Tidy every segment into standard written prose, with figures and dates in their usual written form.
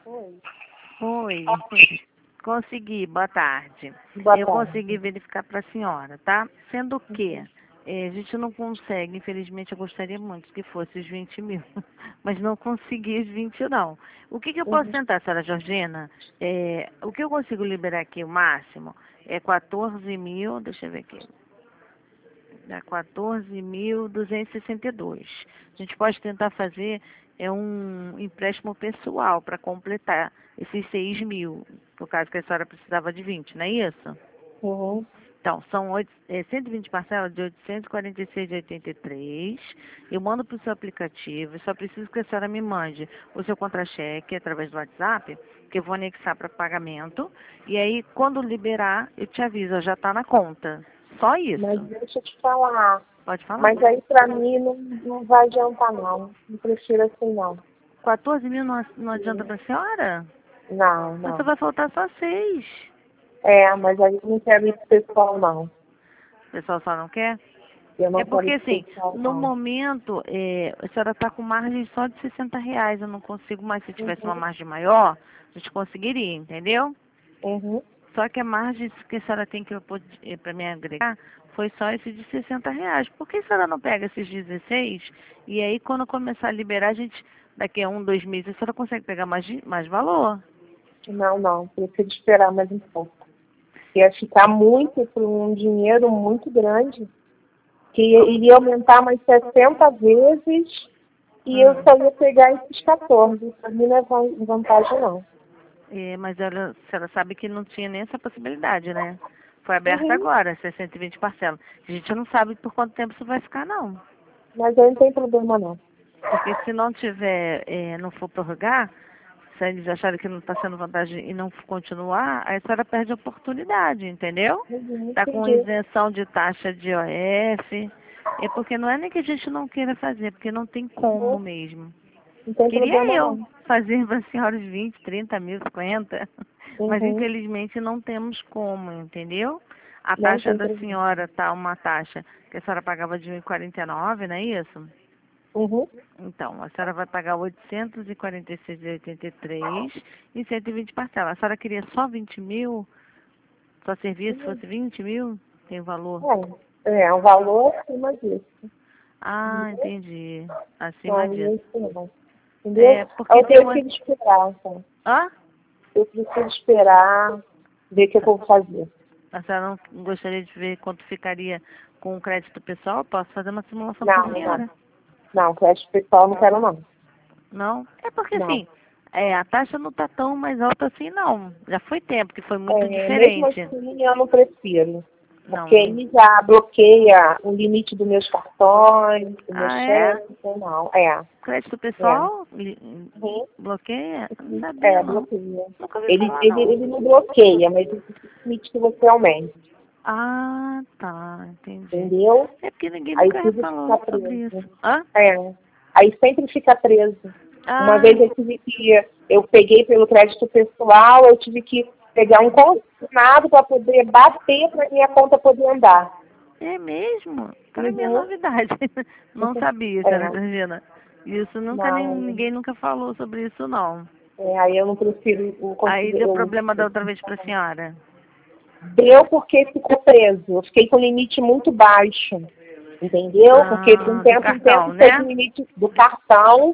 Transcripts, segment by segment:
Oi. Oi, consegui, boa tarde. Boa Eu tarde. consegui verificar para a senhora, tá? Sendo que a gente não consegue, infelizmente eu gostaria muito que fosse os 20 mil, mas não consegui os 20 não. O que eu posso tentar, senhora Georgina? O que eu consigo liberar aqui, o máximo, é 14 mil, deixa eu ver aqui. Dá 14.262. A gente pode tentar fazer um empréstimo pessoal para completar esses 6 mil, no caso que a senhora precisava de 20, não é isso? Uhum. Então, são 120 parcelas de 846,83. Eu mando para o seu aplicativo. Eu só preciso que a senhora me mande o seu contra-cheque através do WhatsApp, que eu vou anexar para pagamento. E aí, quando liberar, eu te aviso, já está na conta. Só isso. Mas deixa eu te falar. Pode falar. Mas aí pra mim não vai adiantar não. Não prefiro assim não. 14 mil não adianta para a senhora? Não, Mas só não. vai faltar só 6. Mas aí eu não quero ir pro pessoal não. O pessoal só não quer? Eu não É quero porque, ir pro assim, pessoal no não. momento, a senhora está com margem só de R$ 60. Eu não consigo mais. Se tivesse uma Uhum. margem maior, a gente conseguiria, entendeu? Uhum. Só que a margem que a senhora tem que para me agregar foi só esse de R$ 60. Por que a senhora não pega esses 16? E aí, quando começar a liberar, a gente, daqui a 1, 2 meses, a senhora consegue pegar mais valor. Não. Prefiro esperar mais um pouco. Ia ficar muito por um dinheiro muito grande, que iria aumentar mais 60 vezes e eu só ia pegar esses 14. Para mim não é vantagem não. Mas a senhora sabe que não tinha nem essa possibilidade, né? Foi aberta Uhum. agora, 620 parcelas. A gente não sabe por quanto tempo isso vai ficar, não. Mas aí não tem problema não. Porque se não tiver, não for prorrogar, se eles acharem que não está sendo vantagem e não continuar, aí a senhora perde a oportunidade, entendeu? Uhum, Está com entendi. isenção de taxa de IOF. É porque não é nem que a gente não queira fazer, porque não tem como Uhum. mesmo. Não tem Queria problema eu não. fazer para a senhora os 20, 30 mil, 50, mas Uhum. infelizmente não temos como, entendeu? A Não taxa tem da problema. senhora tá uma taxa que a senhora pagava de 1,49, não é isso? Uhum. Então, a senhora vai pagar 846,83 e 120 parcelas. A senhora queria só 20 mil? Só servia se Uhum. fosse 20 mil? Tem valor? É um valor acima disso. Ah, Entendeu? entendi. Acima Não, disso. não. Entendeu? É, porque Eu tem uma... prefiro esperar, tá? Hã? Eu prefiro esperar, ver o que eu vou fazer. A senhora não gostaria de ver quanto ficaria com o crédito pessoal? Posso fazer uma simulação para a Não. senhora. Não, crédito pessoal não quero não. Não? É porque Não. assim, a taxa não está tão mais alta assim não. Já foi tempo que foi muito Mesmo diferente. assim, eu não prefiro. Não, Porque não. aí já bloqueia o limite dos meus cartões, do meu Ah, é? cheque, então não. Crédito É. pessoal? Uhum. Bloqueia? Eu não sabia não. Bloqueia. Nunca ouvi Ele, falar ele, não. ele não bloqueia, mas ele permite que você aumente. Ah, tá, entendi. Entendeu? É porque ninguém Aí nunca tudo falou fica sobre preso. isso. Hã? Aí sempre fica preso. Uma Ah, vez eu peguei pelo crédito pessoal, eu tive que pegar um consignado para poder bater para minha conta poder andar. é mesmo? Para mim é Uhum. novidade. Não sabia, senhora É, Georgina. Isso nunca, não, ninguém nunca falou sobre isso, não. aí eu não prefiro Aí deu eu, problema da outra vez para a senhora. deu porque ficou preso. Eu fiquei com limite muito baixo, entendeu? Porque de um Ah, do tempo em tempo cartão, teve né? o limite do cartão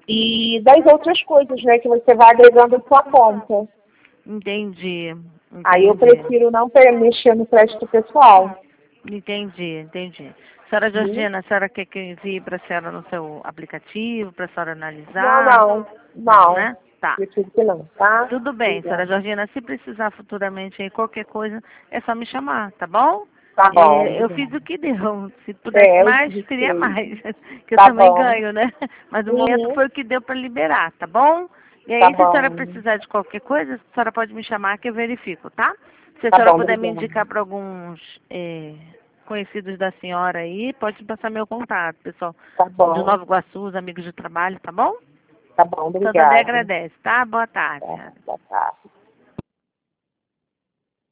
e das outras coisas, né, que você vai agregando à sua conta. Entendi, Aí eu entendi. prefiro não mexer no crédito pessoal. Entendi. Senhora Viu? Georgina, a senhora quer que eu envie para a senhora no seu aplicativo, para a senhora Não, analisar? não, Não, não. né? Tá. Prefiro que não, tá? Tudo bem, senhora Obrigada. Georgina. Se precisar futuramente aí qualquer coisa, é só me chamar, tá bom? Tá bom, Eu fiz obrigada. o que deu. Se pudesse Eu mais, queria sei. mais. Que eu Tá também bom. ganho, né? Mas o momento Uhum. foi o que deu para liberar, tá bom? E Tá aí, se a senhora bom. precisar de qualquer coisa, a senhora pode me chamar que eu verifico, tá? Se a Tá senhora bom, puder me obrigada. indicar para alguns conhecidos da senhora aí, pode passar meu contato, pessoal. Tá De bom. Nova Iguaçu, os amigos de trabalho, tá bom? Tá bom, Santo André obrigada. agradece, tá? Boa tarde, Tá, senhora. tá, tá.